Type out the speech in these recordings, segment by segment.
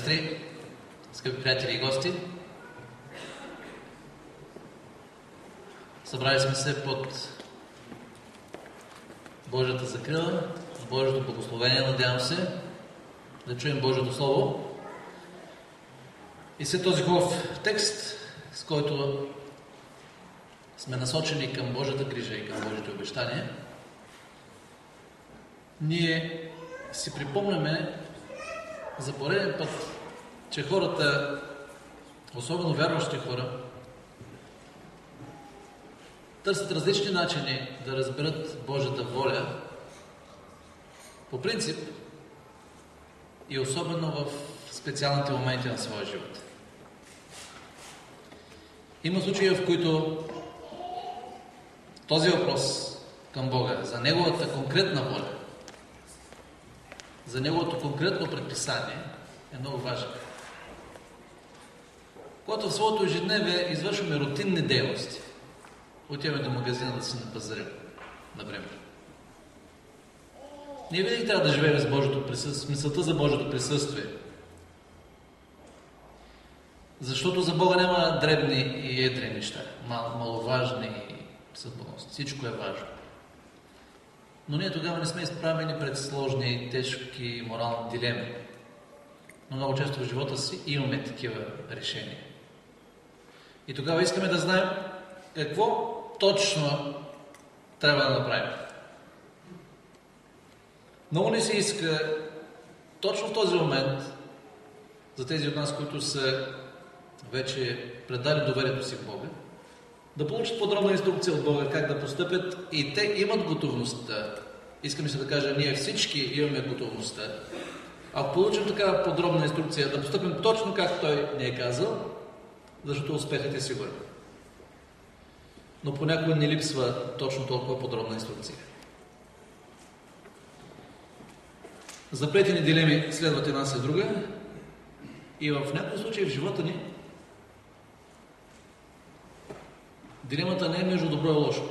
сестри, скъпи приятели и гости, събрали сме се под Божията закрила, с Божието благословение, надявам се, да чуем Божието Слово. И след този хубав текст, с който сме насочени към Божията грижа и към Божите обещания, ние си припомняме за пореден път, че хората, особено вярващи хора, търсят различни начини да разберат Божията воля, по принцип и особено в специалните моменти на своя живот. Има случаи, в които този въпрос към Бога, за Неговата конкретна воля, за Неговото конкретно предписание е много важен. Когато в своето ежедневие извършваме рутинни дейности, отиваме до магазина да си напазарим, например. Ние винаги трябва да живеем с Божието присъствие, мисълта за Божието присъствие. Защото за Бога няма дребни и едри неща, маловажни и съдбоности. Всичко е важно. Но ние тогава не сме изправени пред сложни, тежки морални дилеми. Но много често в живота си имаме такива решения. И тогава искаме да знаем какво точно трябва да направим. Много ни се иска точно в този момент, за тези от нас, които са вече предали доверието си в Бога, да получат подробна инструкция от Бога как да постъпят, и те имат готовността. Искам се да кажа, ние всички имаме готовността. Ако получим такава подробна инструкция, да постъпим точно както Той ни е казал, защото успехът е сигурен. Но понякога ни липсва точно толкова подробна инструкция. Заплетени дилеми следват една след друга и в някои случаи в живота ни дилемата не е между добро и лошо.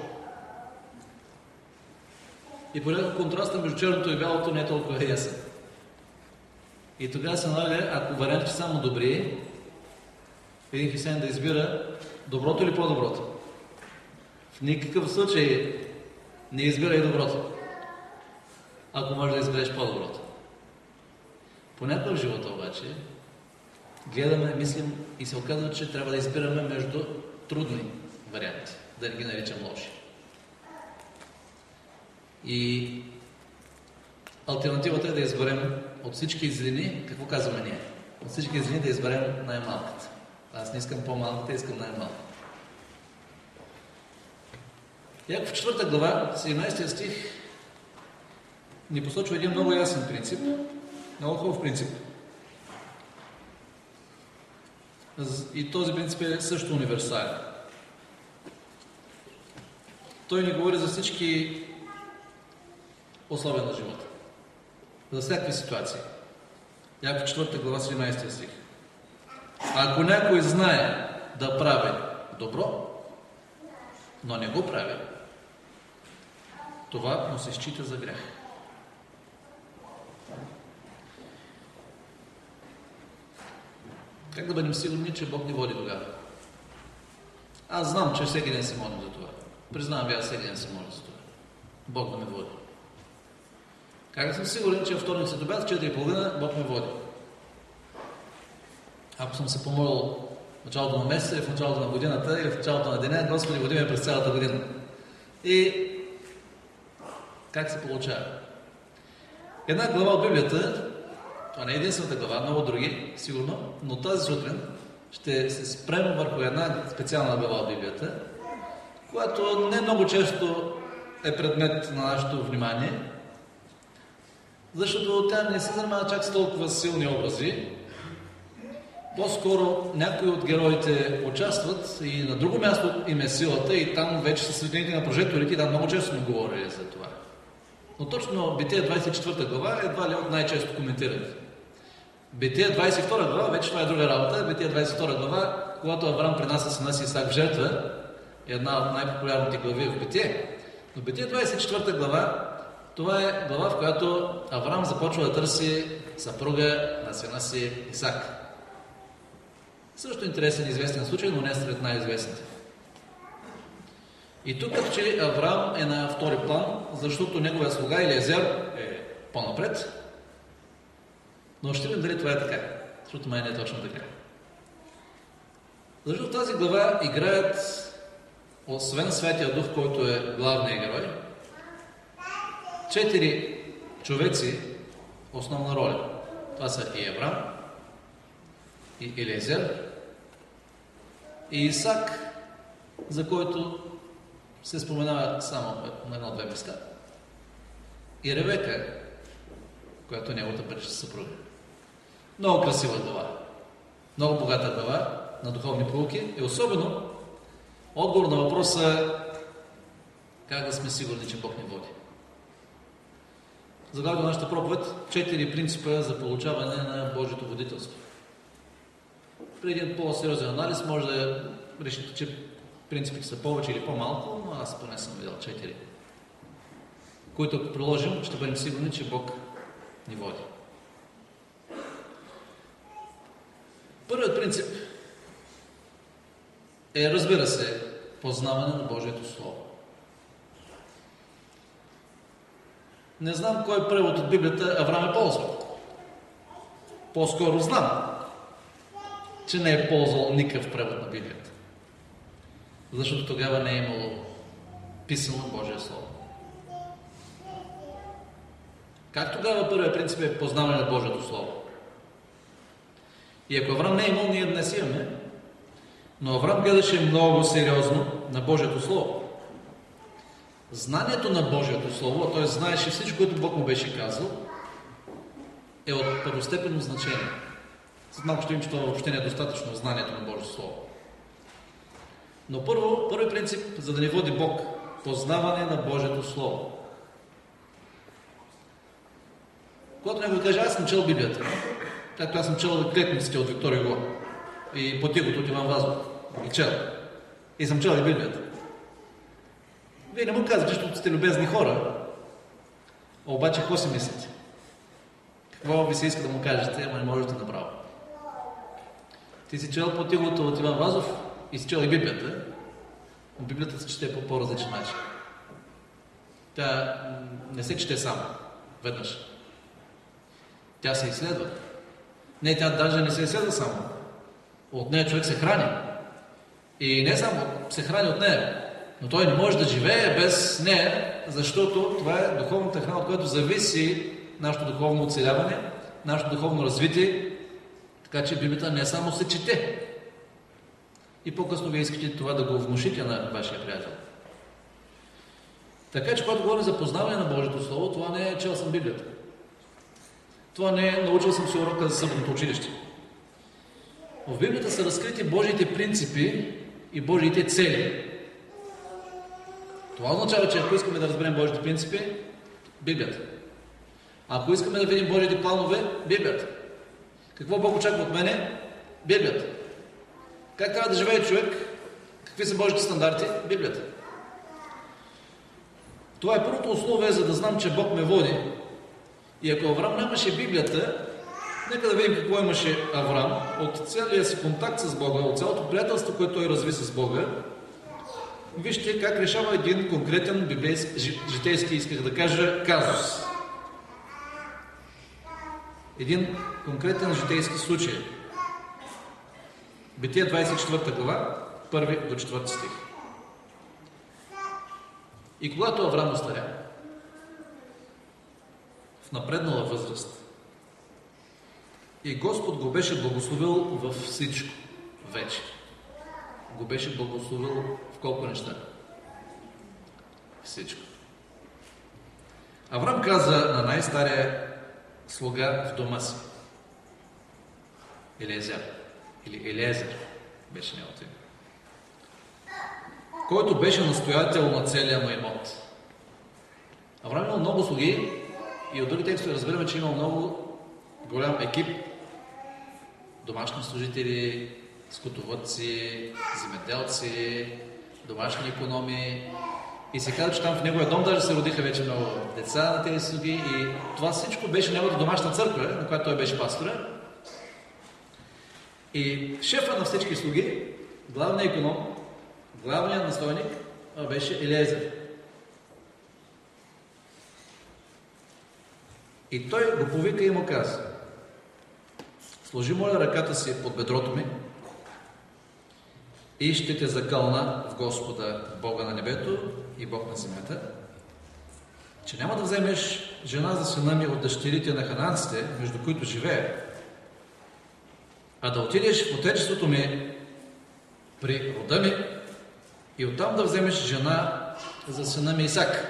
И понякога контраста между черното и бялото не е толкова ясен. И тогава се налага, ако вариантите са само добри, един християнин да избира доброто или по-доброто. В никакъв случай не избирай доброто, ако можеш да избереш по-доброто. Понякога в живота обаче гледаме, мислим и се оказва, че трябва да избираме между трудни варианти, да не ги наричам лоши. И алтернативата е да изберем от всички злини, какво казваме ние? От всички злини да изберем най-малката. Аз не искам по-малката, искам най-малката. Яков 4 глава, 17 стих, ни посочва един много ясен принцип, много хубав принцип. И този принцип е също универсален. Той ни говори за всички условия на живота. За всякакви ситуации. Яков 4 глава, 17 стих. Ако някой знае да прави добро, но не го прави, това му се счита за грях. Как да бъдем сигурни, че Бог ни води тогава? Аз знам, че всеки ден се молим за това. Признавам ви, аз всеки ден се моля за това. Бог да ме води. Как да съм сигурен, че във вторник след обяд, в 4:30 Бог ме води? Ако съм се помолил в началото на месеца, в началото на годината или в началото на деня, Господи, води ме през цялата година. И как се получава? Една глава от Библията, това не е единствената глава, много други, сигурно, но тази сутрин ще се спрем върху една специална глава от Библията, която не много често е предмет на нашето внимание, защото тя не се занимава чак с толкова силни образи. По-скоро някои от героите участват и на друго място им е силата и там вече са светлините на прожекторите и там много често сме говорили за това. Но точно Битие 24 глава едва ли от най-често коментирани. Битие 22 глава, вече това е друга работа. Битие 22 глава, когато Авраам принася сина си Исак в жертва, е една от най-популярните глави в Битие. Но Битие 24 глава Това е глава, в която Авраам започва да търси съпруга на сина си Исак. Също интересен и известен случай, но не сред най-известните. И тук като че Авраам е на втори план, защото неговия слуга Елиезер е по-напред. Но ще видим дали това е така, защото май не е точно така. Защото в тази глава играят, освен Святия Дух, който е главният герой, 4 човеци основна роля. Това са и Авраам, и Елиезер, и Исак, за който се споменава само на едно-две места, и Ревека, която е неговата бъдеща съпруга. Много красива глава, много богата глава на духовни поуки и особено отговор на въпроса как да сме сигурни, че Бог ни води. Заглавието на нашата проповед 4 принципа за получаване на Божието водителство. При един по-сериозен анализ може да решите, че принципите са повече или по-малко, но аз поне съм видял 4, които ако приложим, ще бъдем сигурни, че Бог ни води. Първият принцип е, разбира се, познаване на Божието Слово. Не знам кой превод от Библията Авраам е ползвал. По-скоро знам, че не е ползвал никакъв превод на Библията. Защото тогава не е имало писано Божие Слово. Как тогава първият принцип е познаване на Божието Слово? И ако Авраам не е имал, ние днес имаме, но Авраам гледаше много сериозно на Божието Слово. Знанието на Божието Слово, т.е. знаеше всичко, което Бог му беше казал, е от първостепенно значение. След малко ще видим, че това въобще не е достатъчно знанието на Божието Слово. Но първи принцип, за да ни води Бог, познаване на Божието Слово. Когато някой каже, аз съм чел Библията, както аз съм чел клетниците от Виктор Юго и Потигото от Иван Вазов, ги чел. И съм чел и Библията. Вие не му казвате, защото сте любезни хора, обаче какво си мислите? Какво ви се иска да му кажете, ама не можете направо. Ти си чел Потигото от Иван Вазов и си чел и Библията, но Библията се чете по по-различен начин. Тя не се чете само, веднъж. Тя се изследва. Не, тя даже не се изследва само. От нея човек се храни. И не само се храни от нея, но той не може да живее без нея, защото това е духовната храна, от която зависи нашето духовно оцеляване, нашето духовно развитие. Така че Библията не само се чете. И по-късно вие искате това да го внушите на вашия приятел. Така че, когато говорим за познаване на Божието Слово, това не е чел съм Библията. Това не е научил съм си урока за съботното училище. В Библията са разкрити Божиите принципи и Божиите цели. Това означава, че ако искаме да разберем Божиите принципи, Библията. А ако искаме да видим Божиите планове, Библията. Какво Бог очаква от мене? Библията. Как трябва да живее човек? Какви са Божите стандарти? Библията. Това е първото условие, за да знам, че Бог ме води. И ако Авраам нямаше Библията, нека да видим какво имаше Авраам от целия си контакт с Бога, от цялото приятелство, което той разви с Бога. Вижте как решава един конкретен библейски, житейски, исках да кажа, казус. Един конкретен житейски случай. Битие 24 глава, 1 до 4 стих. И когато Авраам остаря, в напреднала възраст, и Господ го беше благословил във всичко вече. Го беше благословил в колко неща? Всичко. Авраам каза на най-стария слуга в дома си. Елиезер. Или Елиезер беше неговото име. Който беше настоятел на целия му имот. Авраам имал много слуги и от други текстове разбираме, че имал много голям екип, домашни служители, скотовъдци, земеделци, домашни икономии И се казва, че там в неговия дом даже се родиха вече много деца на тези слуги. И това всичко беше неговата домашна църква, на която той беше пастора. И шефа на всички слуги, главният иконом, главният настойник, беше Елиезер. И той го повика и му каза: сложи, моля, ръката си под бедрото ми и ще те закълна в Господа, Бога на небето и Бог на земята, че няма да вземеш жена за сина ми от дъщерите на хананците, между които живея, а да отидеш в отечеството ми при рода ми и оттам да вземеш жена за сина ми Исак.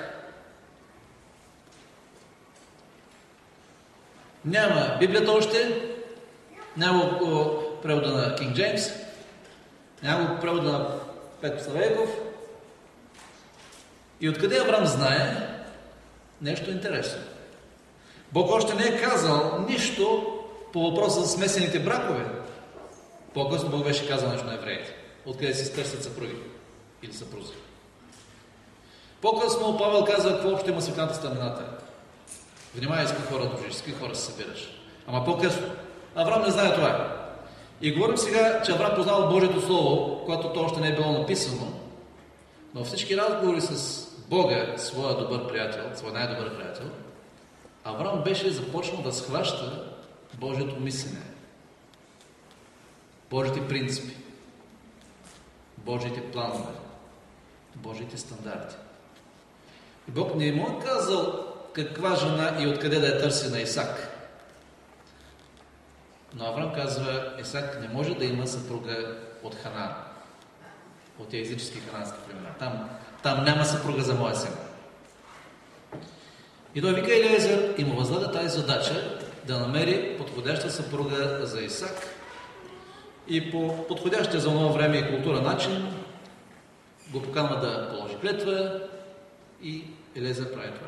Няма Библията още, няма го превода на Кинг Джеймс, няма го превода на Петко Славейков. И откъде Авраам знае нещо интересно? Бог още не е казал нищо по въпроса за смесените бракове. По-късно Бог беше казал нещо на евреите. Откъде се търсят съпруги или съпрузи. По-късно Павел казва какво общо има светлината с тъмнината. Внимавай с какви хора дружиш, с какви хора се събираш. Ама по-късно. Авраам не знае това. И говорим сега, че Авраам познал Божието Слово, което то още не е било написано, но всички разговори с Бога, своя добър приятел, своя най-добър приятел, Авраам беше започнал да схваща Божието мислене, Божите принципи, Божите планове, Божите стандарти. И Бог не му е казал каква жена и откъде да я търси на Исак. Но Авраам казва, Исак не може да има съпруга от Ханан, от езически ханански племена. Там няма съпруга за моя син. И той вика Елиезер и му възлага тази задача да намери подходяща съпруга за Исак и по подходящия за това време и култура начин го поканва да положи клетва и Елиезер прави това.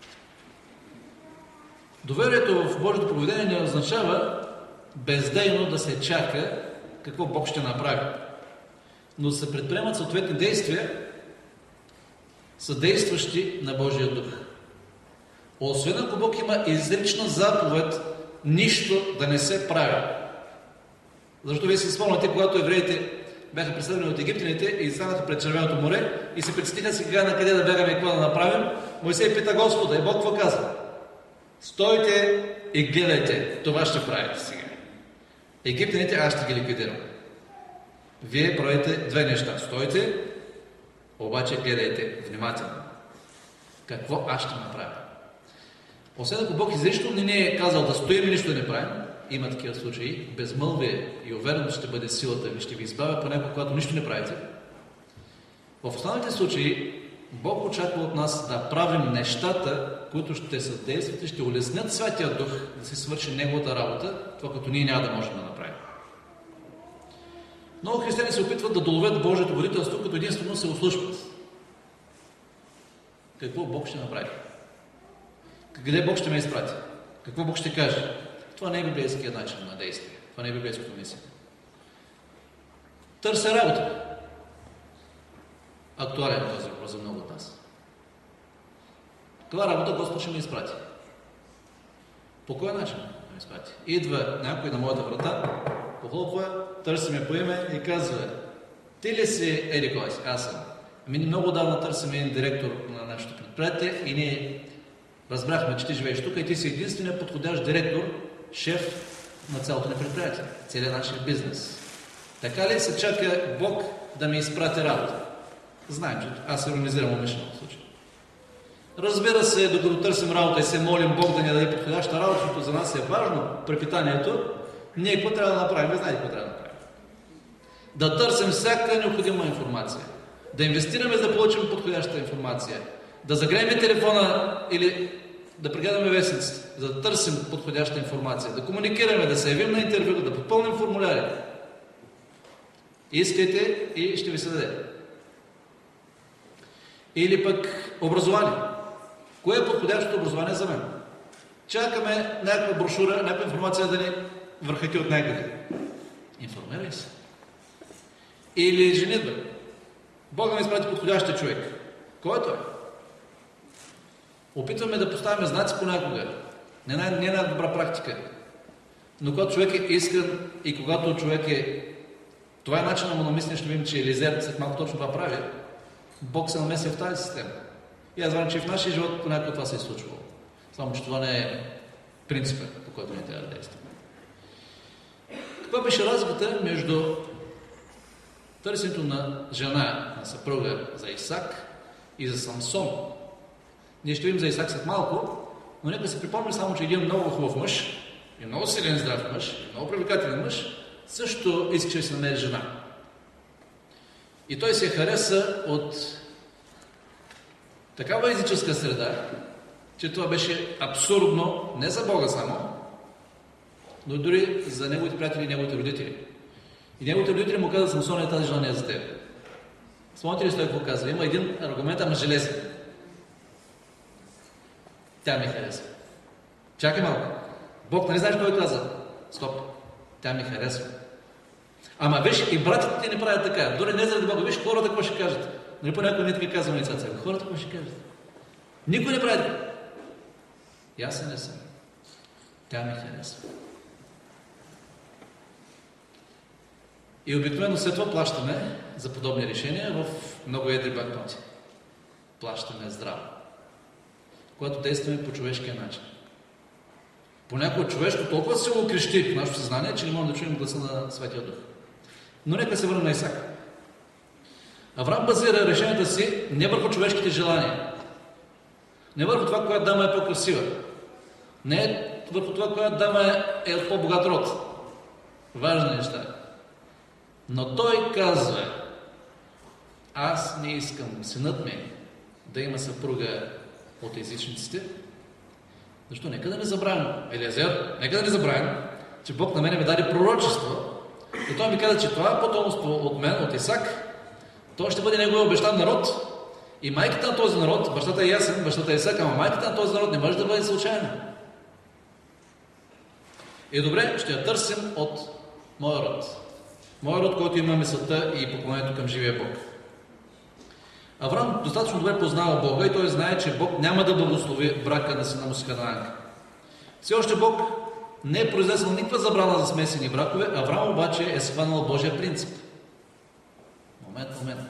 Доверието в Божието поведение не означава бездейно да се чака какво Бог ще направи. Но се предприемат съответни действия, съдействащи на Божия дух. Освен ако Бог има изрична заповед нищо да не се прави. Защото вие си спомняте, когато евреите бяха преследвани от египтяните и станаха пред Червеното море и се притесниха сега на къде да бягаме и какво да направим, Мойсей пита Господа и Бог какво казва? Стойте и гледайте, това ще правите сега. Египтяните аз ще ги ликвидирам. Вие правите две неща. Стойте, обаче гледайте внимателно. Какво аз ще направя? Освен ако Бог изрично не ни е казал да стоим и нищо да не правим, има такива случаи, безмълвие и увереност ще бъде силата ви, ще ви избавя понякога, когато нищо не правите. В останалите случаи Бог очаква от нас да правим нещата, които ще съдействат и ще улеснят Святия Дух да си свърши Неговата работа, това като ние няма да можем да направим. Много християни се опитват да доловят Божието водителство, като единствено се ослушват. Какво Бог ще направи? Къде Бог ще ме изпрати? Какво Бог ще каже? Това не е библейският начин на действие. Това не е библейското мисия. Търся работа. Актуален този въпрос за много от нас. Това работа Господ ще ме изпрати. По кой начин да ме изпрати? Идва някой на моята врата, похлопва, търси ме по име и казва: ти ли си еди кой? Аз съм. Ами много давно търсим един директор на нашето предприятие и ние разбрахме, че ти живееш тук и ти си единственият подходящ директор, шеф на цялото ни предприятие, целият нашия бизнес. Така ли се чака Бог да ми изпрати работа? Знаем, че аз иронизирам умишлено в случая. Разбира се, докато търсим работа и се молим Бог да ни даде подходяща работа, защото за нас е важно препитанието, ние какво трябва да направим? Вие знаете какво трябва да направим. Да търсим всяка необходима информация. Да инвестираме, за да получим подходяща информация. Да загреем телефона или да прегледаме вестниците, за да търсим подходяща информация. Да комуникираме, да се явим на интервю, да попълним формуляри. Искайте и ще ви се даде. Или пък образование. Кое е подходящото образование за мен? Чакаме някаква брошура, някаква информация да ни върхати от някъде. Информирай се. Или женитба. Бог да ми изпрати подходящия човек. Кой е той? Опитваме да поставяме знаци понякога. Не най-добра практика. Но когато човек е искрен и когато човек е... Това е начинът му на мислене, ще видим, че Елизер след малко точно това прави. Бог се намеси в тази система. И аз знам, че и в нашия живот понякога това се е случвало. Само, че това не е принципът, по който не трябва да действаме. Каква беше разликата между търсенето на жена, на съпруга за Исак и за Самсон? Ние ще видим за Исак след малко, но нека се припомня само, че един много хубав мъж, и много силен здрав мъж, и много привлекателен мъж, също искаше да се намери жена. И той се хареса от такава езическа среда, че това беше абсурдно не за Бога само, но дори за неговите приятели и неговите родители. И неговите родители му казват: Самсон, тази жена не е за теб. Спомняте ли си той какво казва? Има един аргумент, ама железен. Тя ми харесва. Чакай малко. Бог нали знаеш кой каза? Стоп. Тя ми харесва. Ама виж, и братите ти не правят така. Дори не заради Бога. Виж хората какво ще кажат. Нали понякога не така казваме лицата. Хората какво ще кажат? Никой не прави така. И аз не съм. Тя ми харесва. И обикновено след това плащаме за подобни решения в много едри банкноти. Плащаме здраво. Когато действаме по човешкия начин. Понякога човешко толкова силно крещи в нашето съзнание, че не можем да чуем гласа на Святия Дух. Но нека се върнем на Исак. Авраам базира решенията си не върху човешките желания. Не върху това, коя дама е по-красива. Не върху това, коя дама е от по-богат род. Важни неща. Но той казва: аз не искам синът ми да има съпруга от езичниците. Защо? Нека да не забравим, Елиезер, нека да не забравим, че Бог на мене ми даде пророчество. И той ми каза, че това потомство от мен, от Исак, той ще бъде неговия обещан народ. И майката на този народ, бащата е Ясен, бащата е Исак, ама майката на този народ не може да бъде случайна. И добре, ще я търсим от моя род. Моя род, който има мисълта и поклонението към живия Бог. Авраам достатъчно добре познава Бога и той знае, че Бог няма да благослови брака на сина му с Ханаанка. Все още Бог не е произнесъл никаква забрана за смесени бракове, Авраам обаче е схванал Божия принцип. Момент.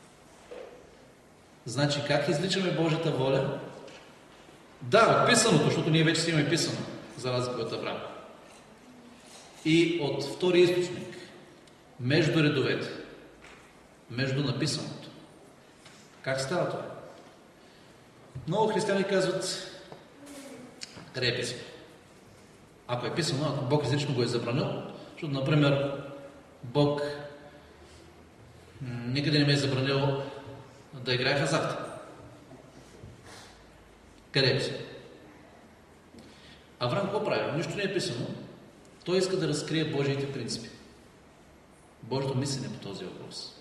Значи как извличаме Божията воля? Да, от писаното, защото ние вече си имаме писано, за разлика от Авраам. И от втори източник, между редовете, между написаното. Как става това? Много християни казват: къде е писано? Ако е писано, ако Бог изрично го е забранил, защото, например, Бог никъде не ме е забранил да играя хазарт. Къде е писано? Авраам какво прави? Нищо не е писано. Той иска да разкрие Божиите принципи. Божието мислене по този въпрос.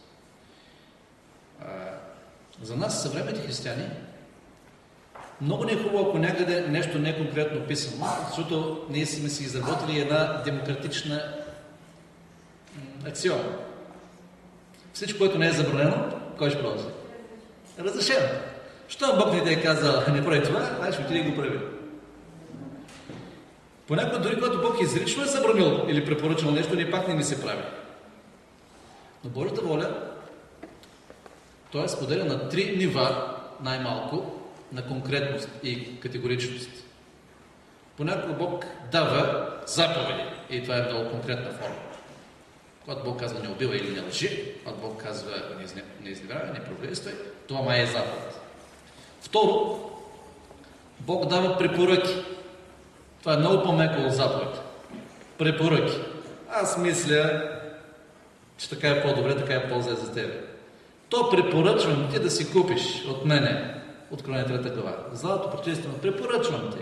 За нас, съвременните християни, много не е хубаво, ако някъде нещо не е конкретно писано, защото ние сме си изработили една демократична аксиома. Всичко, което не е забранено, кой ще продължи? Разрешено. Що Бог не те е казал: не прави това, ай ще отиде и го прави. Понякога, дори когато Бог изрично е забранил или препоръчал нещо, ние пак не ни се прави. Но Божията воля, той е споделя на 3 нива, най-малко, на конкретност и категоричност. Понякога Бог дава заповеди, и това е много конкретна форма. Когато Бог казва: не убивай или не лъжи, когато Бог казва: не изневярвай, не проклействай, това май е заповед. Второ, Бог дава препоръки. Това е много по-меко от заповед. Препоръки. Аз мисля, че така е по-добре, така е по-зле за тебе. То препоръчвам ти да си купиш от мене, Откровение 3 глава, злато пречистено, препоръчвам ти.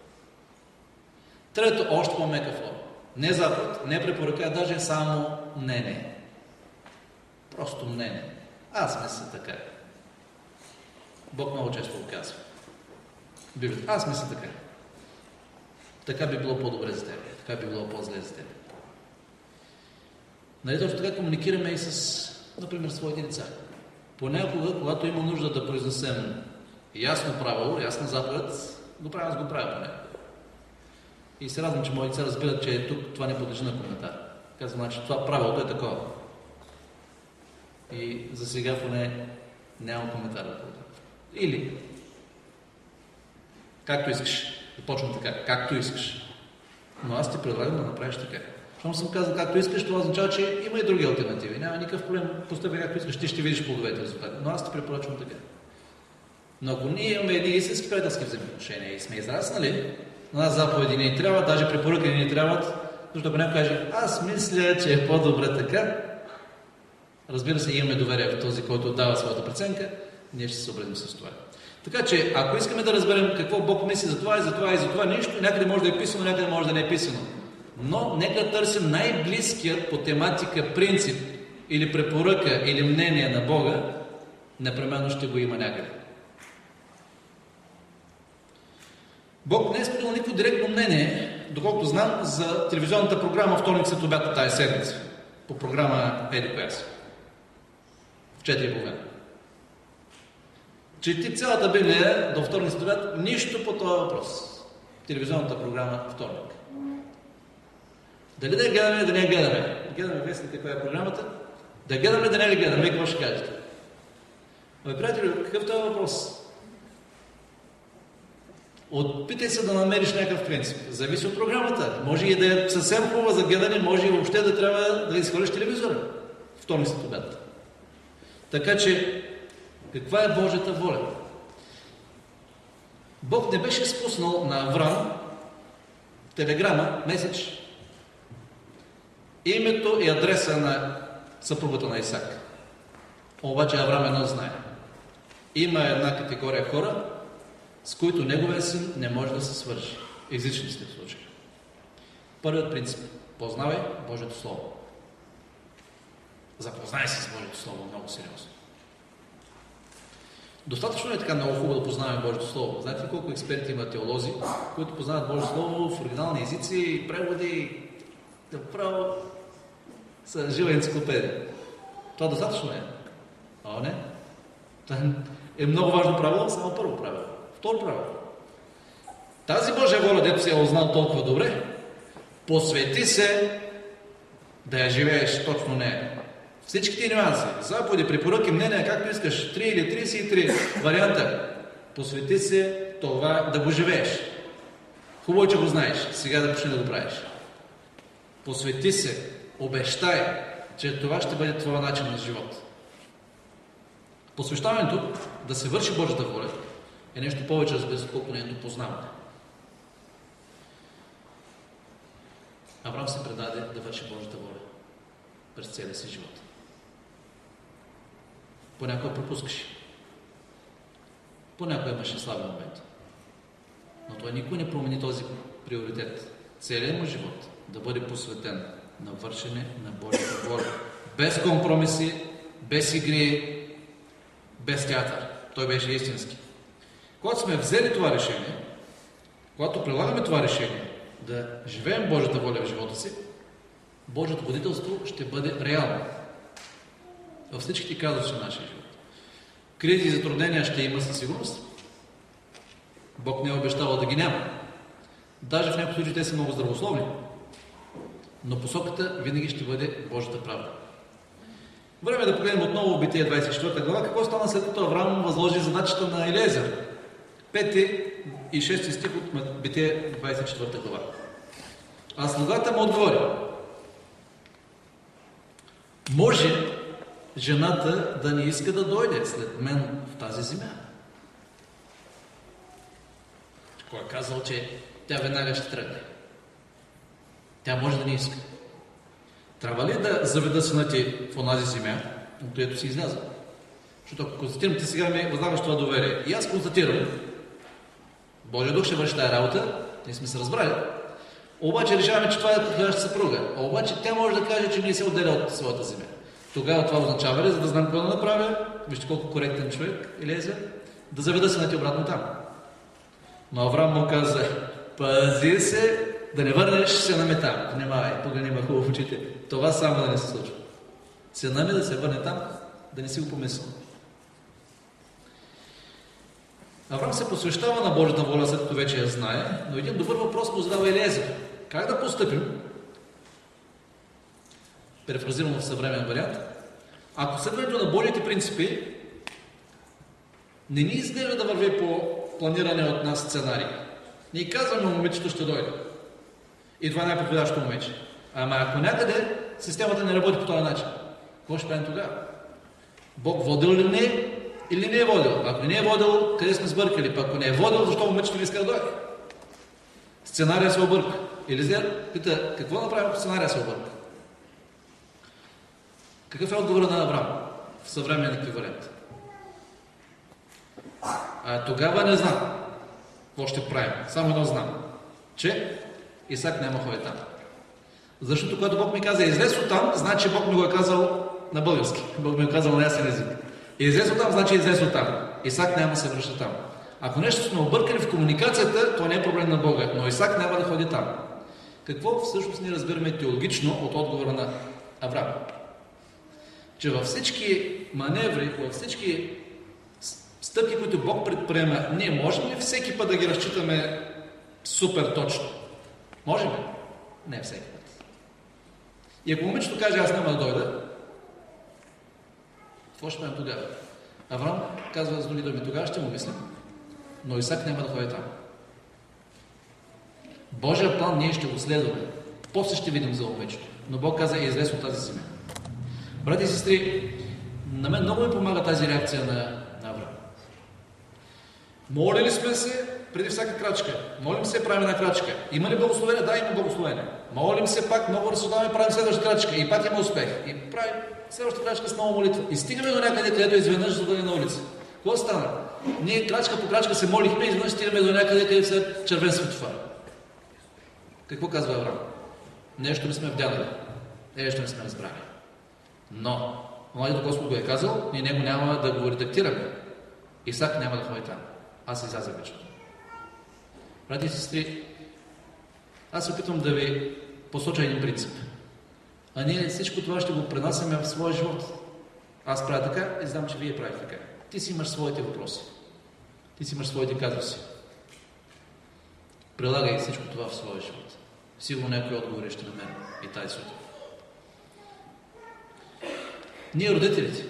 Трето, още по-мека форма. Не заповед, не препоръка, а даже само мнение. Просто мнение. Аз мисля така. Бог много често го казва. Библията: аз мисля така. Така би било по-добре за теб. Така би било по-зле за теб. Нали точно така комуникираме и с, например, своите деца. понякога, когато има нужда да произнесем ясно правило, ясна заповед, го правя понякога. И се радвам, че моите деца разбират, че тук това не подлежи на коментар. Казвам, значи това правилото е такова. И за сега поне нямам коментар. Или както искаш. И почвам така. Както искаш. Но аз ти предлагам да направиш така. Щом съм казал както искаш, това означава, че има и други алтернативи. Няма никакъв проблем. Постъпи както искаш. Ти ще видиш плодовете резултати. Но аз ти препоръчвам така. Но ако ние имаме едни истински приятелски взаимоотношения и сме израснали, на нас заповеди не ни трябва, даже препоръки не ни трябват, защото ако някой каже, аз мисля, че е по-добре така, разбира се, имаме доверие в този, който дава своята преценка, ние ще се съобразим с това. Така че, ако искаме да разберем какво Бог мисли за това и за това и за това нещо, някъде може да е писано, някъде може да не е писано. Но нека търсим най-близкият по тематика принцип или препоръка или мнение на Бога, непременно ще го има някъде. Бог не е споделил никакво директно мнение, доколкото знам, за телевизионната програма Вторник след обяд тази седмица. По програма EDPS. В 4:30. Чети цялата Библия до вторник след обяд, нищо по този въпрос. Телевизионната програма Вторник. Дали да я гледаме, да не я гледаме? Гледаме вестник, каква е програмата? Да я гледаме, да не я гледаме? Вие какво ще кажете? Ами, приятели, какъв това е въпрос? Опитай се да намериш някакъв принцип. Зависи от програмата. Може и да е съвсем хубава за гледане, може и въобще да трябва да изхвърлиш телевизора. Вторник след обяд. Така че, каква е Божията воля? Бог не беше спуснал на Аврам телеграма, меседж, името и адреса на съпругата на Исак. Обаче Аврам едно знае. Има една категория хора, с които неговия син не може да се свържи. Езичниците в случая. Първият принцип. Познавай Божието Слово. Запознай се с Божието Слово много сериозно. Достатъчно е така много хубаво да познаваме Божието Слово. Знаете ли колко експерти има теолози, които познават Божието Слово в оригинални езици, преводи, направо са жива енциклопедия. Това достатъчно е. А не? Това е много важно правило, само първо правило. Второ правило. Тази Божия воля, дето си я узнал толкова добре, посвети се да я живееш точно нея. Всичките нюанси, заповеди, препоръки, мнения, както искаш, 3 или 33 варианта, посвети се това да го живееш. Хубаво, че го знаеш, сега да почни да го правиш. Посвети се, обещай, че това ще бъде твоя начин на живот. Посвещаването, да се върши Божията воля, е нещо повече, разбира се, колкото нейното познаване. Авраам се предаде да върши Божията воля през целия си живот. Понякога пропускаш. Понякога имаше слаби моменти. Но той никой не промени този приоритет. Целият му живот да бъде посветен на вършене на Божията воля. Без компромиси, без игри, без театър. Той беше истински. Когато сме взели това решение, когато прилагаме това решение да живеем Божията воля в живота си, Божието водителство ще бъде реално. Във всички казуси на нашия живот. Кризи и затруднения ще има със сигурност. Бог не е обещавал да ги няма. Даже в някои случаи те са много здравословни. Но посоката винаги ще бъде Божията правда. Време е да погледнем отново в Битие 24 глава. Какво стана след като Авраам възложи задачата на Елиезер? 5 и 6 стих от Битие 24 глава. А слугата му отговори: може жената да не иска да дойде след мен в тази земя. Кой е казал, че тя веднага ще тръгне? Тя може да не иска. Трябва ли да заведа сина ти в онази земя, от която си изляза? Защото ако констатирам, ти сега ми възлагаш това доверие. И аз констатирам, Божия дух ще върши тая работа, ние сме се разбрали. Обаче решаваме, че това е подходяща съпруга. Обаче тя може да каже, че не се отделя от своята земя. Тогава това означава ли, за да знам какво да направя, вижте колко коректен човек, Елиезер, да заведа сина ти обратно там. Но Авраам му каза: пази се да не върнеш сина ми там. Внимавай, погледни ме хубаво в очите. Това само да не се случва. Сина ми да се върне там, да не си го помисля. Авраам се посвещава на Божията воля, след като вече я знае, но един добър въпрос му задава Елиезер. Как да постъпим? Перефразирано в съвременен вариант. Ако следването на Божите принципи не ни изглежда да върви по планиране от нас сценарий. Ние казваме, момичето ще дойде. И това е най-подходящо момиче. Ама ако някъде системата не работи по този начин, какво ще правим тогава? Бог водил ли не или не е водил? Ако не е водил, къде сме сбъркали? Пък ако не е водил, защо момичето не иска да дойде? Сценария се обърка. Елизер пита, какво направим, ако сценария се обърка? Какъв е отговора на Авраам в съвременен еквивалент? Тогава не знам какво ще правим. Само едно знам, че Исак няма ходи там. Защото когато Бог ми каза излез от там, значи Бог ми го е казал на български. Бог ми е казал на ясен език. Излез от там, значи излез от там. Исак няма да се връща там. Ако нещо сме объркали в комуникацията, то не е проблем на Бога, но Исак няма да ходи там. Какво всъщност ни разбираме теологично от отговора на Авраам? Че във всички маневри, във всички стъпки, които Бог предприема, ние можем ли всеки път да ги разчитаме супер точно? Можем ли? Не всеки път. И ако момичето каже, аз няма да дойда, какво ще правим тогава? Авраам казва с други думи, тогава ще му мислим, но Исак няма да ходи там. Божия план ние ще го следваме. После ще видим за момичето. Но Бог каза, излез от тази земя. Брати и сестри, на мен много ми помага тази реакция на Авраам. Молили сме се преди всяка крачка. Молим се, правим една крачка. Има ли благословение? Да, има благословение. Молим се пак, много разсъждаваме, правим следваща крачка. И пак има успех. И правим следваща крачка с нова молитва. И стигаме до някъде, където изведнъж задали на улица. Какво стана? Ние крачка по крачка се молихме и изведнъж стигаме до някъде, където са червен светофар. Какво казва Авраам? Нещо не сме вдянали. Нещо не сме разбрали. Но, младието Господ го е казал, ние него няма да го редактираме. Исак няма да ходи там. Аз изляза вече. Брати и сестри, аз се опитвам да ви посоча един принцип. А ние всичко това ще го пренасяме в своя живот. Аз правя така и знам, че вие правите така. Ти си имаш своите въпроси. Ти си имаш своите казуси. Прилагай всичко това в своя живот. Сигурно някой отговори ще намерим и тази сутрин. Ние родителите.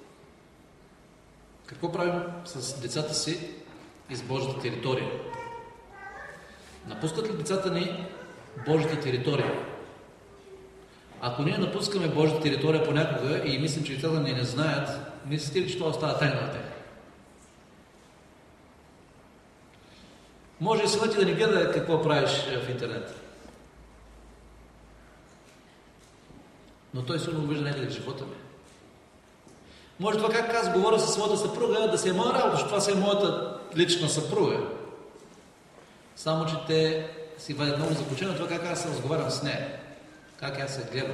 Какво правим с децата си из Божията територия? Напускат ли децата ни Божията територия? Ако ние напускаме Божията територия понякога и мислим, че децата ни не знаят, мислите ли, че това остава тайна на тях? Може и синът ти да ни гледа какво правиш в интернет. Но той сигурно вижда някъде в живота ми. Може това как аз говоря със своята съпруга да се е моя работа, защото това се е моята лична съпруга. Само, че те си вадят много заключение това как аз се разговарям с нея. Как аз се гледам.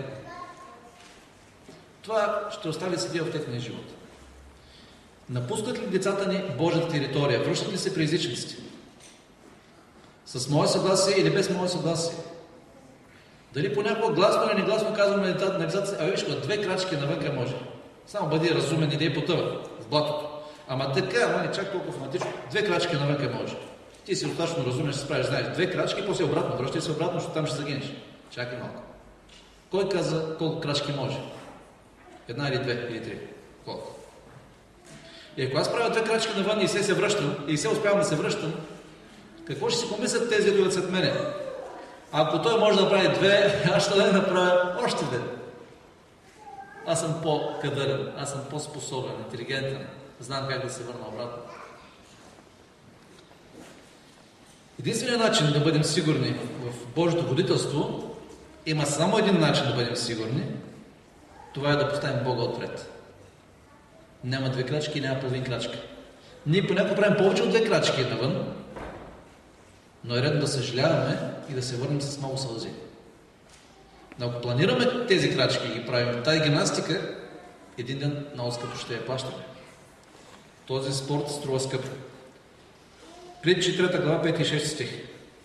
Това ще остави съдия в техния живот. Напускат ли децата ни Божията територия? Връщат ли се при езичниците? С мое съгласие или без мое съгласие? Дали понякога гласно или негласно казваме на децата си, виж, две крачки навънка може. Само бъди разумен и да я потъва в блатото. Ама така, не чак толкова автоматично. Две крачки навънка може. Ти си достатъчно разумен, ще се справиш, знаеш. Две крачки, после обратно. Връщай се обратно, защото там ще загинеш. Чакай малко. Кой каза колко крачки може? Една или две или три? Колко? И ако аз правя две крачки навън и се връщам, и се успявам да се връщам, какво ще си помислят тези дойдат след мене? Ако той може да прави две, аз ще да направя още две. Аз съм по-кадърен, аз съм по-способен, интелигентен, знам как да се върна обратно. Единственият начин да бъдем сигурни в Божието водителство, има само един начин да бъдем сигурни, това е да поставим Бога отпред. Няма две крачки, няма половин крачка. Ние понякога правим повече от две крачки навън, но е редно да съжаляваме и да се върнем с много сълзи. Но ако планираме тези крачки и правим тази гимнастика, един ден много скъпо ще я плащаме. Този спорт струва скъпо. Притчи 3 глава, 5 и 6 стих.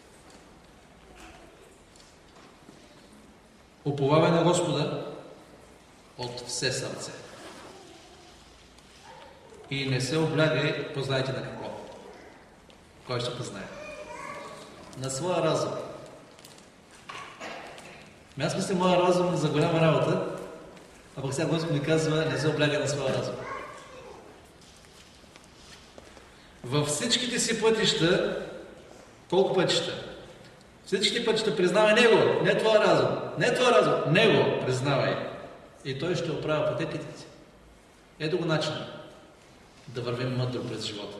Уповавай на Господа от все сърце. И не се облягай, познайте на какво. Кой ще познае? На своя разум. Аз мисля, моя разум за голяма работа, а пък сега Господ ми казва, не се облягай на своя разум. Във всичките си пътища, колко пътища? Всичките пътища признавай Него, не твоя разум. Не твоя разум, Него признавай. И Той ще оправя пътеките си. Ето го начин да вървим мъдро през живота.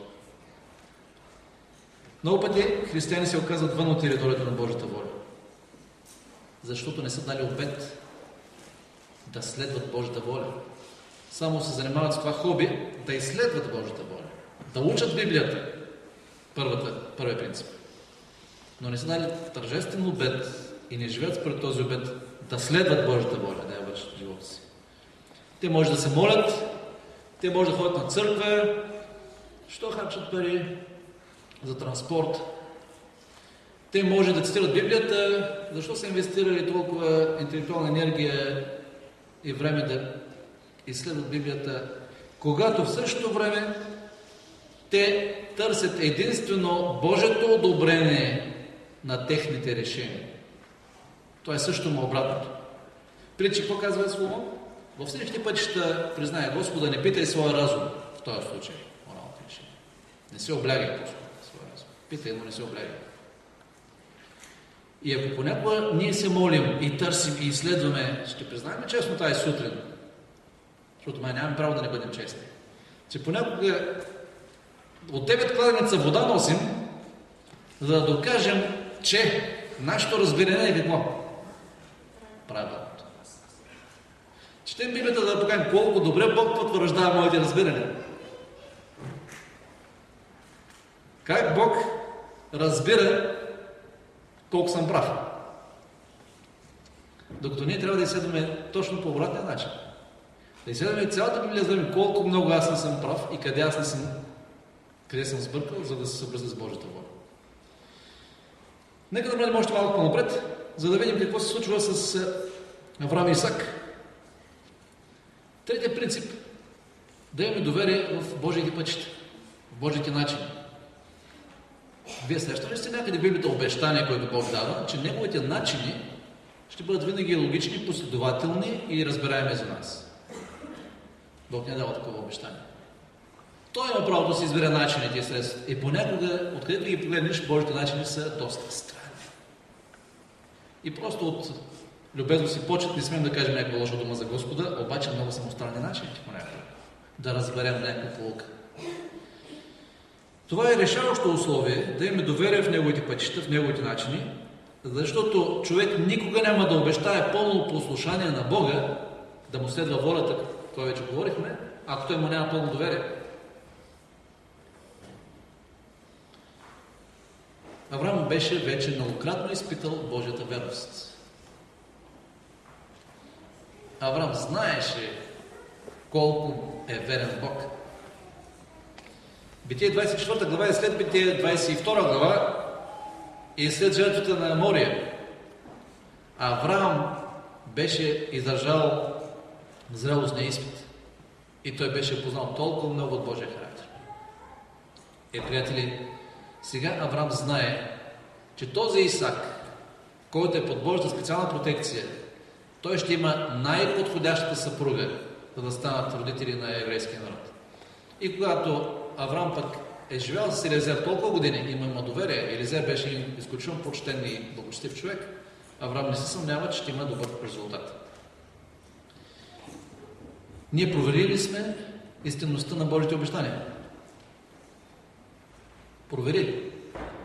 Много пъти християни се оказват вън от територията на Божията воля. Защото не са дали обет да следват Божията воля. Само се занимават с това хоби да изследват Божията воля. Да учат Библията. Първият принцип. Но не са дали тържествен обет и не живеят според този обет да следват Божията воля, да я вършат в живота си. Те може да се молят, те може да ходят на църква, що харчат пари за транспорт. Те може да цитират Библията, защо са инвестирали толкова интелектуална енергия и време да изследват Библията, когато в същото време те търсят единствено Божието одобрение на техните решения. Това е също му обратното. Причи, какво казва Соломон? Във всички пътища признае Господа, не питай своя разум в този случай. Моралното решение. Не се облягай по своя разум. Питай, но не се облягай. И ако понякога ние се молим и търсим и изследваме, ще признаем честно тази сутрин, защото май нямаме право да не бъдем честни, че понякога от 9 кладенеца вода носим, за да докажем, че нашето разбиране е какво? Правилното. Четем Библията да покажем колко добре Бог потвърждава моите разбирания. Как Бог разбира колко съм прав. Докато ние трябва да изследваме точно по обратния начин. Да изследваме цялата Библия, за да видим колко много аз не съм прав и къде съм сбъркал, за да се съобразя с Божията воля. Нека да бъдем още малко по-напред, за да видим какво се случва с Авраам и Исак. Третият принцип – да имаме доверие в Божиите пътища, в Божиите начини. Вие срещали сте някъде в Библията обещание, което Бог дава, че Неговите начини ще бъдат винаги логични, последователни и разбираеми за нас. Бог не дава такова обещание. Той има право да си избере начините и средствата. И понякога, откъдето ги погледнеш, Божите начини са доста странни. И просто от любезност и почет не смеем да кажем някаква лоша дума за Господа, обаче много самостранни начините понякога. Да разберем някаква полука. Това е решаващо условие да имаме доверие в Неговите пътища, в Неговите начини, защото човек никога няма да обещае пълно послушание на Бога, да му следва волята, това вече говорихме, ако той му няма пълно доверие. Авраам беше вече многократно изпитал Божията верност. Авраам знаеше колко е верен Бог. Битие 24 глава и след Битие 22 глава и след жертвата на Мория. Авраам беше издържал зрелостния изпит. И той беше познал толкова много от Божия характер. Приятели, сега Авраам знае, че този Исак, който е под Божията специална протекция, той ще има най-подходящата съпруга, за да станат родители на еврейския народ. И когато Авраам пък е живял с Елизер толкова години, има доверие, Елизер беше изключително почтен и благочестив човек, Авраам не се съмнява, че ще има добър резултат. Ние проверили сме истинността на Божите обещания. Проверили.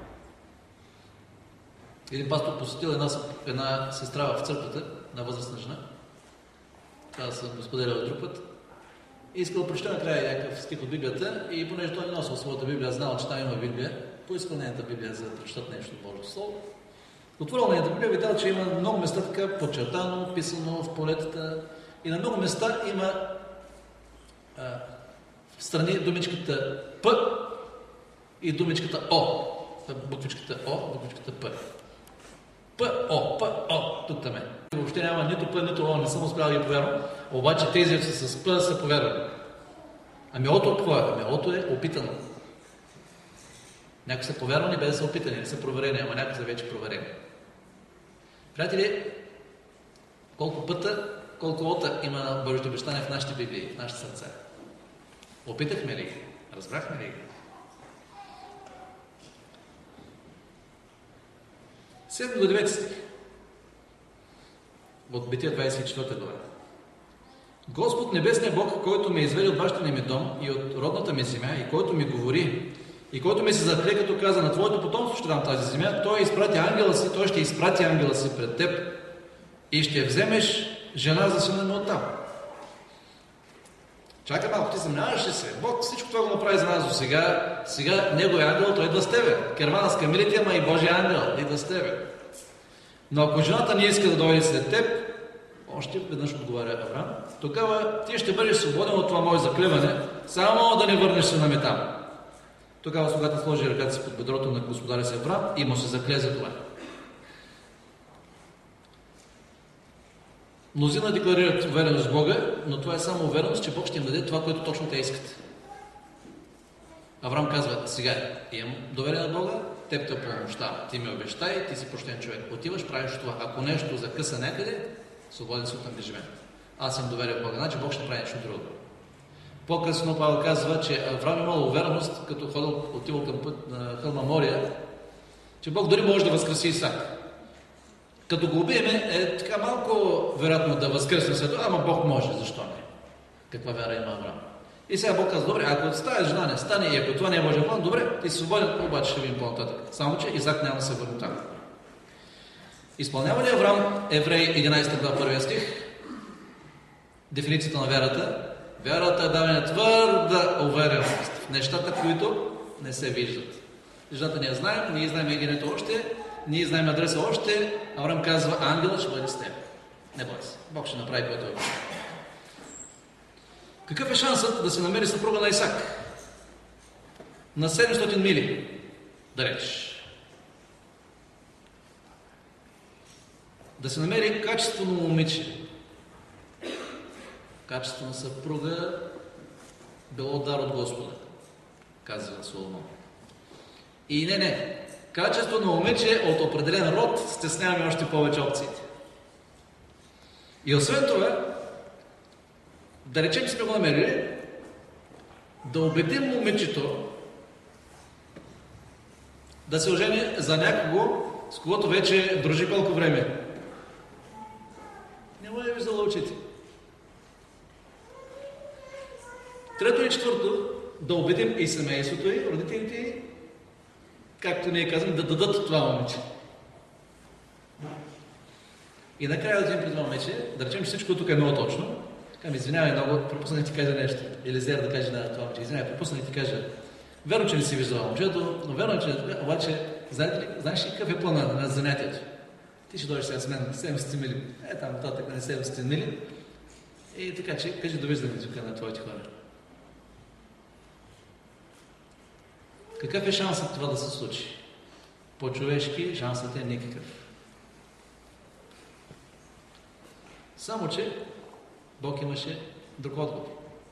Един пастор посетил една сестра в църквата, на възрастна жена. Това съм го споделял друг път. И искал да прочета накрая някакъв стих от Библията и понеже той не носил своята Библия, знал, че там има Библия, поискал нейната Библия за да прочитат нещо от Божието Слово. Отворил нейната Библия, видял, че има много места така подчертано, писано в полетата и на много места има в страни думичката П и думичката О. Буквичката О, буквичката П. П, О, тук там е. Въобще няма нито П, нито О, не съм успял да ги повярвам. Обаче тези с П са повярвали. Ами Ото какво е? Ами Ото е опитано. Някои са повярвани без да са опитани, не са проверени, ама някои са вече проверени. Приятели, колко ота има Божието обещание в нашите Библии, в нашите сърца? Опитахме ли ги? Разбрахме ли ги? 7 до 9 стих от Бития 24 глава. Господ Небесният Бог, който ме изведе от бащиния ми дом и от родната ми земя, и който ми говори, и който ми се закле, като каза, на твоето потомство ще дам тази земя, той ще изпрати ангела си пред теб и ще вземеш жена за сина ми оттам. Чакай малко, ти съмняваш ли се? Бог всичко това го направи за нас до сега. Сега неговия ангел, той идва с тебе. Кервана с камилите, ама и Божия ангел идва с тебе. Но ако жената не иска да дойде след теб, още веднъж отговаря Авраам, тогава ти ще бъдеш свободен от това мое заклеване, само да не върнеш сина ми там. Тогава слугата сложи ръката си под бедрото на господаря си Авраам и му се закле за това. Мнозина декларират увереност в Бога, но това е само увереност, че Бог ще им даде това, което точно те искат. Авраам казва, сега имам доверие на Бога, теб те помощавам, ти ми обещай, ти си почтен човек. Отиваш, правиш това. Ако нещо закъса някъде, свободен си от ангажимент. Аз имам доверие в Бога, значи Бог ще прави нещо друго. По-късно Павел казва, че Авраам имал увереност, като отивал към път на хълма Мория, че Бог дори може да възкреси Исак. Като го убиеме, е така малко вероятно да възкресне след това, ама Бог може, защо не? Каква вяра има Авраам? И сега Бог казва, добре, ако тази жена не стане и ако това не е Божия план, добре, ти си свободен, обаче ще видим по-нататък. Само, че Изак няма да се върне там. Изпълнява ли Авраам, Евреи 11 глава 1 стих, дефиницията на вярата? Вярата е даване твърда увереност в нещата, които не се виждат. Жената не я знаем, ние знаем единето още, ние знаем адреса още. Авраам казва, ангелът ще бъде с теб. Не бой се, Бог ще направи което е. Какъв е шансът да се намери съпруга на Исак? На 700 мили, да речеш. Да се намери качествено момиче. Качествена съпруга било дар от Господа, казва Соломон. И не. Качествено момиче от определен род стесняваме още повече опциите. И освен това, да речем сме го намерили, да убедим момичето да се ожени за някого, с когото вече дружи колко време. Не му е виждала очите. Трето и четвърто, да убедим и семейството и родителите и, както ние казваме, да дадат това момиче. И накрая да вземем при това момиче, да речем, че всичко тук е много точно. Така ми извинявай много, пропусна да ти кажа нещо. Или Зер да каже на това момиче. Извинявай, пропусна да ти кажа. Верно, че не си виждала момчето, но верно, че обаче, знаеш ли какъв е плана на занятието? Ти ще дойдеш сега с мен 70 мили. Там нататък на 70 мили. И така, че кажи довиждане тук на твоите хора. Какъв е шансът това да се случи? По-човешки шансът е никакъв. Само, че Бог имаше друг отговор.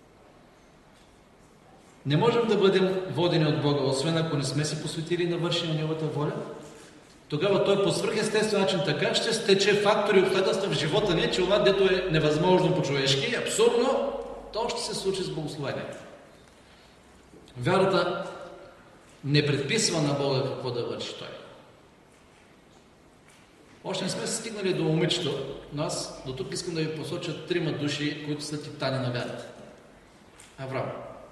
Не можем да бъдем водени от Бога, освен ако не сме се посветили на вършение на Неговата воля. Тогава Той по свръхестествен начин така ще стече фактори и обстоятелства в живота ни, че това, дето е невъзможно по-човешки, абсурдно, то ще се случи с благословението. Вярата не предписва на Бога какво да върши Той. Още не сме стигнали до момичето, но аз до тук искам да ви посоча 3 души, които са титани на вярата. Авраам.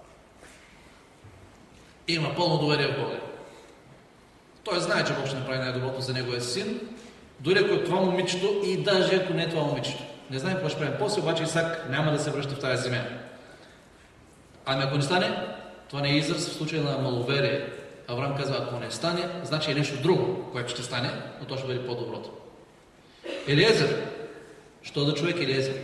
Има пълно доверие в Бога. Той знае, че Бог ще направи най-доброто за неговия син, дори ако е това момичето и даже ако не е това момичето. Не знаем какво ще правим после, обаче Исак няма да се връща в тази земя. Ами ако не стане, това не е израз в случая на маловерие. Авраам казва, ако не стане, значи е нещо друго, което ще стане, но то ще бъде по-доброто. Елиезер. Що да човек Елиезер?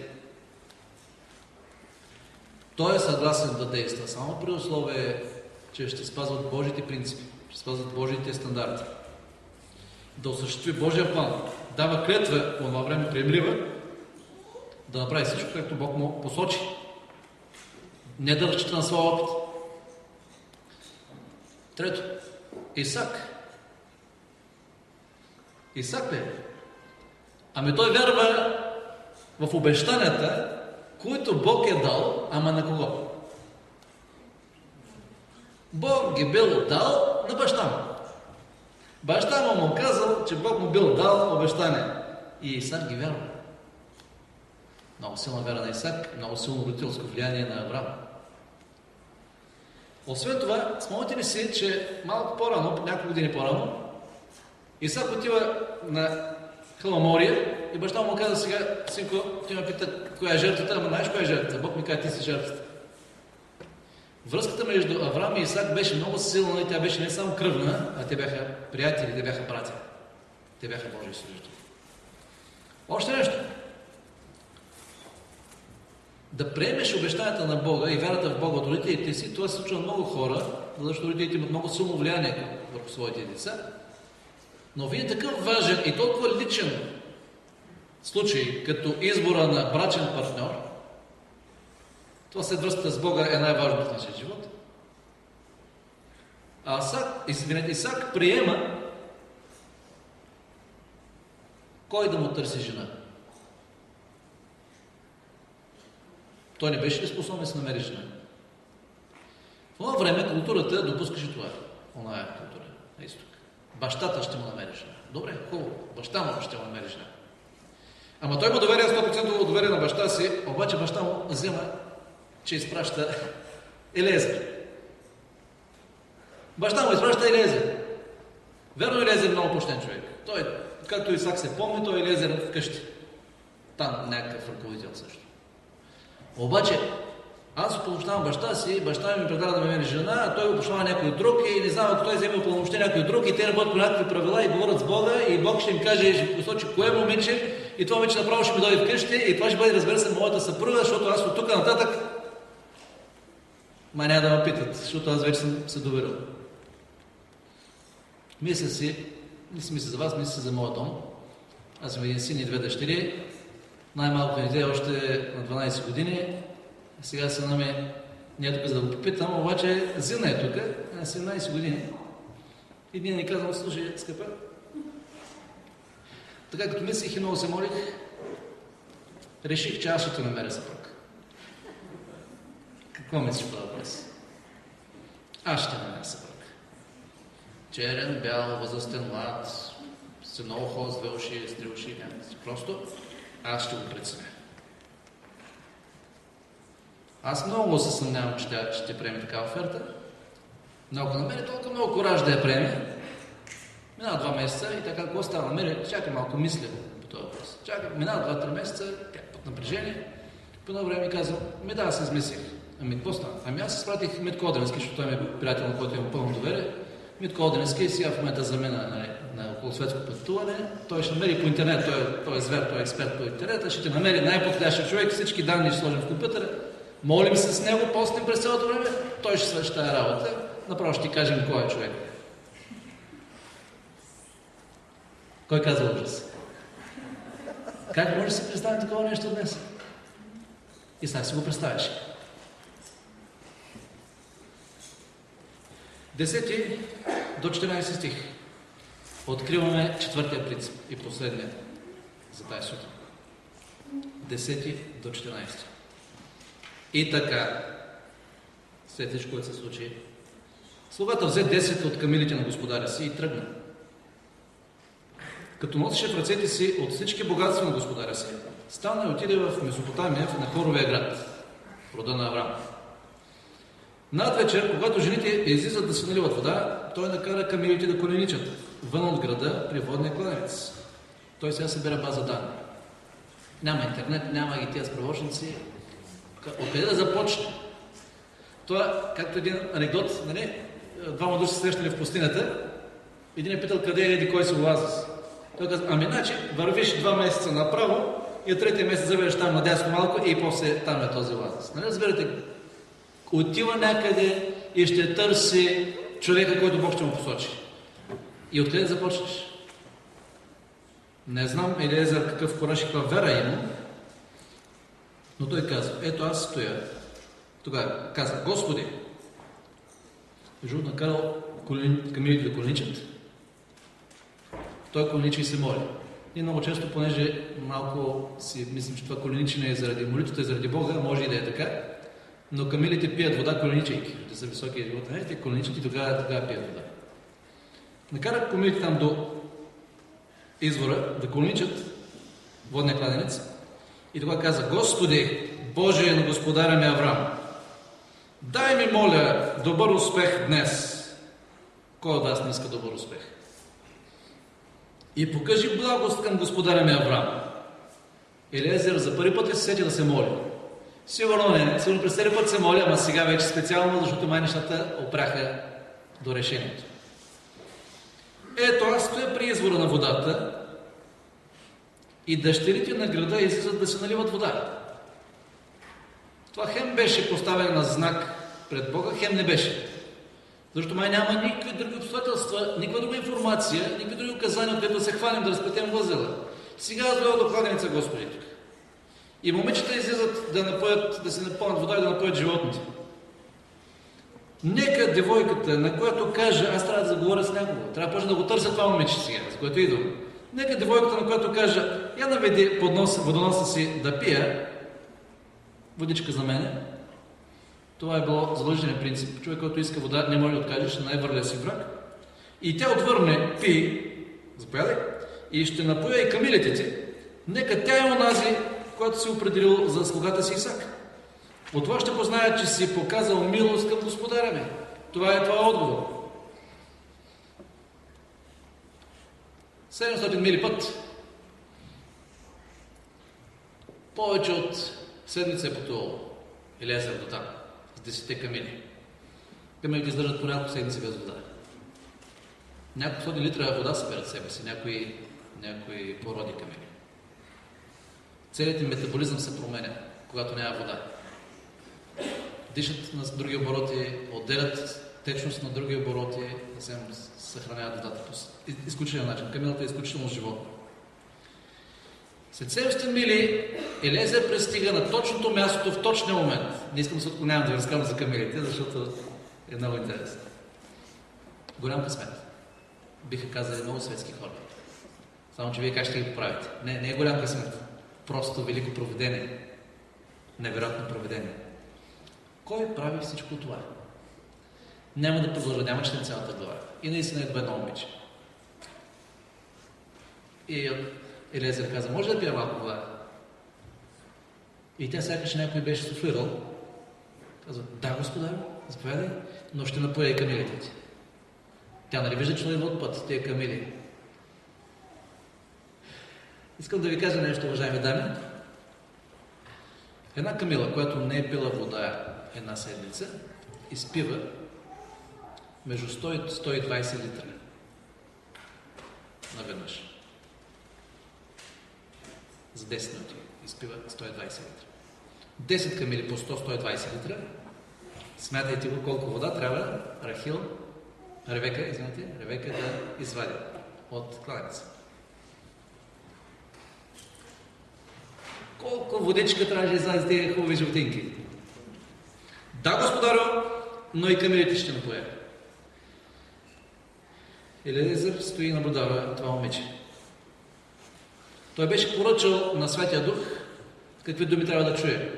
Той е съгласен да действа само при условие, че ще спазват Божите принципи, ще спазват Божите стандарти. Да осъществи Божия план. Дава клетва, по това време приемлива, да направи всичко, както Бог му посочи. Не да разчита на своя опит. Трето, Исак. Исак ли? Ами той вярва в обещанията, които Бог е дал, ама на кого? Бог ги бил дал на баща му. Баща му казал, че Бог му бил дал обещание. И Исак ги вярва. Много силна вяра на Исак, много силно родителско влияние на Авраам. Освен това, спомняте ли си, че малко по-рано, няколко години по-рано, Исак отива на хълма Мория и баща му каза: сега, синко, ти ме пита коя е жертвата, ама знаеш коя е жертвата? Бог ми каза: ти си жертвата. Връзката между Авраам и Исак беше много силна и тя беше не само кръвна, а те бяха приятели, те бяха братя. Те бяха Божии служители. Още нещо. Да приемеш обещанията на Бога и вярата в Бога от родителите си, това се случва на много хора, защото родителите имат много силно влияние върху своите деца. Но вие такъв важен и толкова личен случай, като избора на брачен партньор, това след връзката с Бога е най-важното в нашия живот. А Исак приема кой да му търси жена. Той не беше ли способен да се намери жена? В това време културата допускаше това. Оная култура на изток. Бащата ще му намери жена. Добре, хубаво. Баща му ще му намери жена. Ама той му доверя 100% доверие на баща си, обаче баща му взема, че изпраща Елиезер. Баща му изпраща Елиезер. Верно, Елиезер е много почтен човек. Той, както Исак се помни, той Елиезер вкъщи. Там някакъв ръководител също. Обаче, аз упълномощавам баща си, баща ми предлага да ме намери жена, а той упълномощава някой друг и не знам, ако той вземе упълномощение някой друг и те работят по някакви правила и говорят с Бога и Бог ще им каже, ще посочи кое момиче и това момиче направо ще ми дойде вкъщи и това ще бъде, разбира се, моята съпруга, защото аз от тук нататък няма да ме питат, защото аз вече съм се доверил. Мисля си за вас, мисля си за моя дом. Аз съм един син и 2 дъщери. Най-малко дете още на 12 години. Сега сина ми не е тук за да го попитам, обаче Зина е тук, на 17 години. И един ни казвам: слушай, скъпа, така като мислих и много се молих, реших, че аз ще те намеря съпруг. Какво мислиш по въпрос? Аз ще те намеря съпруг. Черен, бял, възрастен, млад, с много хора, с две уши, с 3 уши, някакси. Просто аз ще го преценя. Аз много се съмнявам, че тя ще приеме такава оферта. Но ако намери толкова много кораж да я приеме, минава 2 месеца и така, какво става? Намери, чакай малко, мисля по този въпрос. Чакай, минава 2-3 месеца, под напрежение. По едно време ми казвам: да, аз се измислих. Ами, какво стана? Ами аз изпратих Митко Оденски, защото той ми е приятел, на който имам пълно доверие. Митко Оденски сега в момента за мен на околосветско пътуване. Той ще намери по интернет, той е звер, той е експерт по интернета, ще те намери най-подходящия човек, всички данни ще сложим в компютъра. Молим се с него, постим през цялото време, той ще свърши тази работа. Направо ще ти кажем кой е човек. Кой казва ужас? Как може да си представим такова нещо днес? Исак си го представяш. 10 до 14 стих. Откриваме 4-тия принцип и последния за тази сутрин. 10 до 14. И така, след всичко, което се случи, слугата взе 10 от камилите на господаря си и тръгна. Като носеше в ръцете си от всички богатства на господаря си, стана и отиде в Месопотамия, на Хоровия град, рода на Авраам. Над вечер, когато жените излизат да се наливат вода, той накара камилите да коленичат вън от града при водния кладенец. Той сега събира база данни. Няма интернет, няма и тия справочници. Откъде да започне? Това, както един анекдот, нали? 2 души се срещали в пустинята, един е питал къде е еди кой си оазис. Той каза: ами значи, вървиш 2 месеца направо и от 3-тия месец заведеш там надясно малко и после там е този оазис. Нали разбирате? Отива някъде и ще търси човека, който Бог ще му посочи. И откъде започнеш? Не знам Елиезер какъв кораж и каква вера има, но той казва: ето аз стоя. Тогава казва: Господи, Жуд накарал камилите да коленичат, той коленичи и се моли. И много често, понеже малко си мислим, че това коленичене е заради молитвата, е заради Бога, може и да е така, но камилите пият вода коленичайки. Те са високия живот, те коленичат и тогава пият вода. Накарат камилите там до извора да коленичат водния кладенец и тогава каза: Господи, Боже на господаря ми Авраам, дай ми, моля, добър успех днес. Кой от вас не иска добър успех? И покажи благост към господаря ми Авраам. Елиезер за първи път ли се сети да се моли? Сигурно не. Сигурно през целия път се моли, ама сега вече специално, защото май нещата опряха до решението. Ето, аз стоя при извора на водата и дъщерите на града излизат да се наливат вода. Това хем беше поставено на знак пред Бога, хем не беше. Защото май няма никакви други обстоятелства, никаква друга информация, никакви други указания, от които да се хванем, да разплетем възела. Сега аз дойда до кладеница, Господи, тук. И момичета излизат да се напълнят вода и да напоят животните. Нека девойката, на която каже, аз трябва да заговоря с някого, трябва да почна да го търся това момиче сега, с което идвам. Нека девойката, на която каже, я наведи водоноса си да пия водичка за мене. Това е било задължителен принцип. Човек, който иска вода, не може да откажеш на най-върлия си враг. И тя отвърне: пи, заповядай, и ще напоя и камилите ти. Нека тя е онази, която си определил за слугата си Исак. От това ще позная, че си показал милост към господаря ми. Това е отговор. 700 мили път. Повече от седмица е пътувал Елиезер до там. С 10 камили. Камилите издържат по няколко седмици без вода. Няколко стоти литра вода събират себе си, някои породи камили. Целият им метаболизъм се променя, когато няма вода. Дишат на други обороти, отделят течност на други обороти, да се съхраняват водата по изключителен начин. Камилата е изключително животно. След 700 мили Елиезер пристига на точното място в точния момент. Не искам да се отклонявам да ви разказвам за камилите, защото е много интересно. Голям късмет. Биха казали много светски хора. Само че вие как ще ги поправите? Не е голям късмет. Просто велико провидение. Невероятно провидение. Кой прави всичко това? Няма да продължа, няма четем цялата глава. И наистина е едно момиче. И Елиезер каза: може да пия малко вода? И тя сякаш някой беше суфлирал. Казва: да, господар, заповядай, но ще напоя и камилите ти. Тя нали вижда, че не от път, тия камили. Искам да ви кажа нещо, уважаеми дами. Една камила, която не е пила вода една седмица, изпива между 100 и 120 литра наведнъж. За 10 минути изпива 120 литра. 10 камили по 100-120 литра. Смятайте го колко вода трябва Ревека да извади от кладенеца. Колко водичка трябва да извади тези хубави животинки? Да, господарю, но и камилите ще напоя. Елиезер стои и наблюдава това момиче. Той беше поръчал на Святия Дух какви думи трябва да чуе.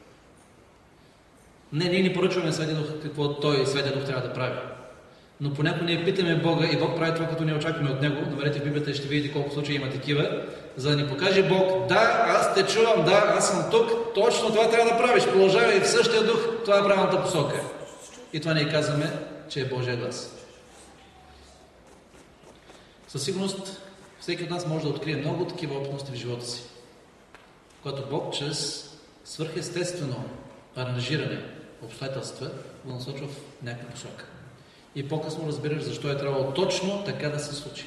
Ние не поръчваме на Святия Дух какво той, Святия Дух, трябва да прави. Но понякога ние питаме Бога и Бог прави това, като ние очакваме от Него. Намерете в Библията и ще видите колко случаи има такива, за да ни покаже Бог: да, аз те чувам, да, аз съм тук, точно това трябва да правиш. Продължавай в същия дух, това е правилната посока. И това ние казваме, че е Божия глас. Със сигурност всеки от нас може да открие много такива опитности в живота си, когато Бог чрез свръхестествено аранжиране обстоятелства го насочва в някаква посока. И по-късно разбираш защо е трябвало точно така да се случи.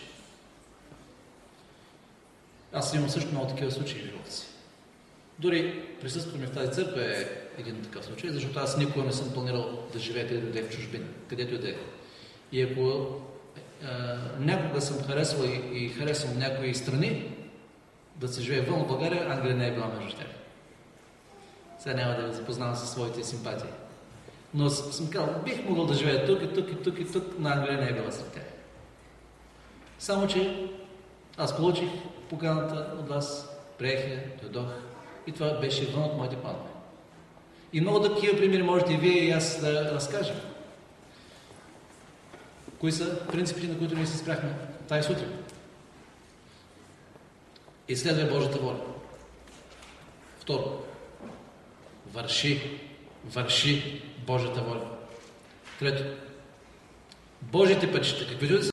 Аз имам също много такива случаи в живота си. Дори присъствието ми в тази църква е един такъв случай, защото аз никога не съм планирал да живея където да е в чужбина, където и да е. И ако някога съм харесвал и харесвам някои страни да се живее вън от България, Англия не е била между тях. Сега няма да ви запознавам със своите симпатии. Но съм казал, бих могъл да живея тук и тук и тук и тук, на Англия не е била сред тях. Само, че аз получих поканата от вас, приех я, дойдох и това беше вън от моите планове. И много такива примери можете и вие и аз да разкажем. Кои са принципите, на които ние се спряхме тази сутрин? Изследвай Божията воля. Второ, върши Божията воля. Трето, Божите пътища, каквито да са